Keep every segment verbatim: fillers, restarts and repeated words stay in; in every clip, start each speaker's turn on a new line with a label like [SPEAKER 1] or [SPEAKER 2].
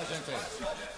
[SPEAKER 1] gente aí.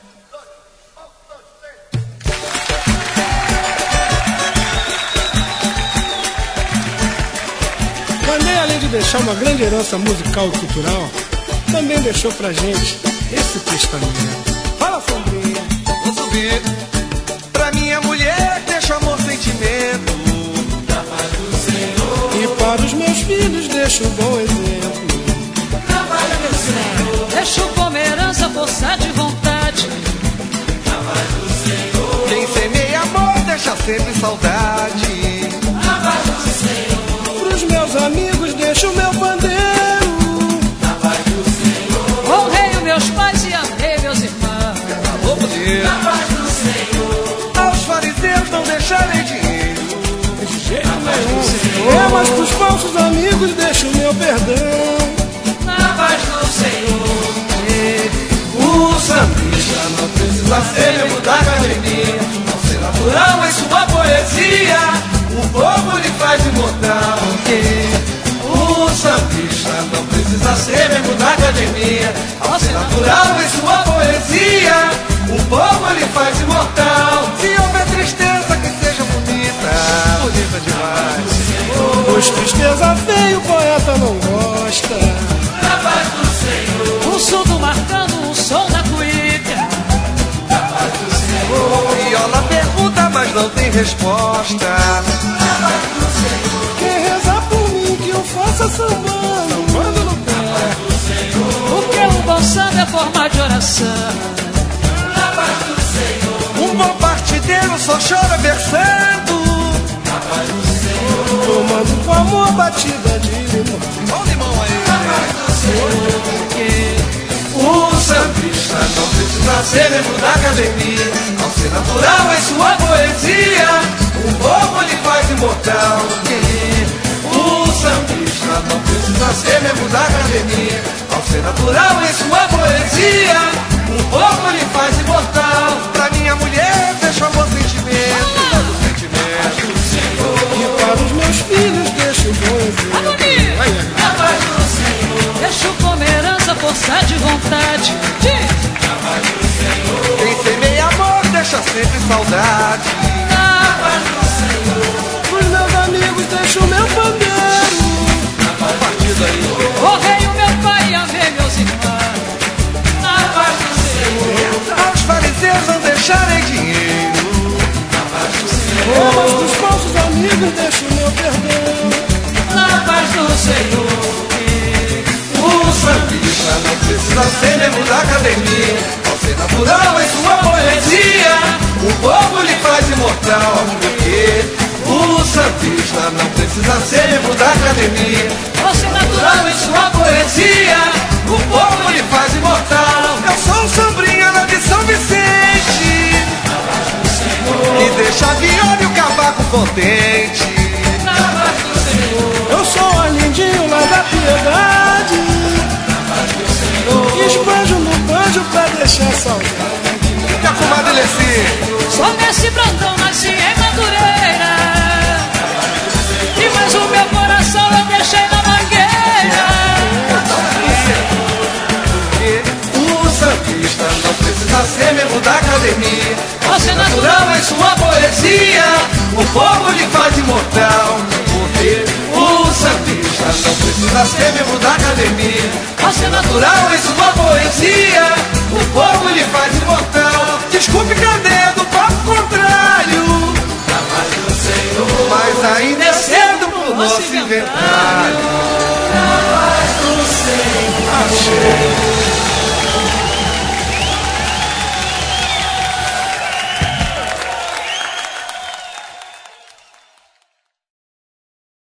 [SPEAKER 2] Vandré, além de deixar uma grande herança musical e cultural, também deixou pra gente esse testamento. Fala, Sandrinha.
[SPEAKER 3] Vou subir. Pra minha mulher deixa amor, sentimento.
[SPEAKER 4] Da paz do Senhor.
[SPEAKER 2] E para os meus filhos deixo um bom exemplo.
[SPEAKER 4] Da paz do Senhor.
[SPEAKER 5] Deixo como herança força de vontade.
[SPEAKER 4] Da paz do Senhor.
[SPEAKER 3] Quem semeia amor deixa sempre saudade.
[SPEAKER 4] Da paz do Senhor.
[SPEAKER 2] Pros meus amigos deixo o meu pandeiro.
[SPEAKER 4] Da paz do Senhor.
[SPEAKER 5] Honrei os meus pais e amei meus irmãos.
[SPEAKER 3] Alô, poder.
[SPEAKER 4] Da paz do Senhor.
[SPEAKER 3] Aos fariseus não deixarem dinheiro.
[SPEAKER 2] De jeito nenhum. É, mas pros falsos amigos deixo o meu perdão.
[SPEAKER 4] Da paz do Senhor.
[SPEAKER 3] O sambista não precisa ser membro da academia. Ao ser natural em sua poesia, o povo lhe faz imortal. O sambista não precisa ser membro da academia. Ao ser natural em sua poesia, o povo lhe faz imortal. Se houver tristeza, que seja bonita, bonita demais.
[SPEAKER 2] Pois tristeza feia o poeta não gosta.
[SPEAKER 4] Da paz do Senhor.
[SPEAKER 5] Um surdo marcando um som da cuíca.
[SPEAKER 4] Da paz do Senhor.
[SPEAKER 3] Viola pergunta, mas não tem resposta.
[SPEAKER 4] Da paz do Senhor.
[SPEAKER 2] Quem reza por mim que eu faça sambando, sambando no pé.
[SPEAKER 5] Porque um bom samba é forma de oração.
[SPEAKER 4] Da paz do Senhor.
[SPEAKER 3] Um bom partideiro só chora versando.
[SPEAKER 4] Da paz do Senhor.
[SPEAKER 2] Tomando com amor batida de limão.
[SPEAKER 3] Olha o limão aí.
[SPEAKER 4] Da paz do Senhor.
[SPEAKER 3] O sambista não precisa ser membro da academia. Ao ser natural em sua poesia, o povo lhe faz imortal. O sambista não precisa ser membro da academia. Ao ser natural em sua poesia, o povo lhe faz imortal. Pra minha mulher deixa o bom sentimento. Sentimento.
[SPEAKER 2] E para os meus filhos deixo o bom exemplo.
[SPEAKER 5] Harmonia.
[SPEAKER 2] Ai, ai.
[SPEAKER 4] Da paz do Senhor.
[SPEAKER 5] Deixo como herança força de vontade.
[SPEAKER 4] Da paz do Senhor.
[SPEAKER 3] Quem semeia amor deixa sempre saudade.
[SPEAKER 4] Da paz do Senhor.
[SPEAKER 2] Pros meus amigos deixo o meu pandeiro.
[SPEAKER 3] Partido aí.
[SPEAKER 5] Honrei o meu pai e amei meus irmãos.
[SPEAKER 4] Da paz do Senhor.
[SPEAKER 3] Aos fariseus não deixarem dinheiro.
[SPEAKER 4] Da paz do
[SPEAKER 2] É,
[SPEAKER 4] Senhor.
[SPEAKER 2] mas pros falsos amigos deixo o meu perdão.
[SPEAKER 4] Da paz do Senhor.
[SPEAKER 3] O sambista não precisa ser membro da academia. Ao ser natural em sua poesia, o povo lhe faz imortal. Porque o sambista não precisa ser membro da academia.
[SPEAKER 5] Ao ser natural em sua
[SPEAKER 3] Poesia, o povo lhe faz imortal. Eu sou o Sombrinha lá de São Vicente, e deixa a viola e o cavaco contente.
[SPEAKER 4] Da paz do Senhor.
[SPEAKER 2] Eu sou o Arlindinho lá da Piedade. Esbanjo no banjo pra deixar saudade.
[SPEAKER 3] E a comadre Leci?
[SPEAKER 5] Sou nesse Brandão, nasci em Madureira. E mais o meu coração eu deixei na mangueira.
[SPEAKER 3] O sambista não precisa ser membro da academia.
[SPEAKER 5] Ao ser
[SPEAKER 3] Natural
[SPEAKER 5] natural
[SPEAKER 3] em sua poesia, o povo lhe faz imortal. Porque o sambista não precisa ser membro da academia.
[SPEAKER 5] Ao ser
[SPEAKER 3] Natural em sua poesia, o povo lhe faz imortal. Desculpe, cadê do papo contrário?
[SPEAKER 4] Da paz do Senhor.
[SPEAKER 3] Mas ainda é cedo pro nosso inventário.
[SPEAKER 4] Da paz do Senhor.
[SPEAKER 3] Achei.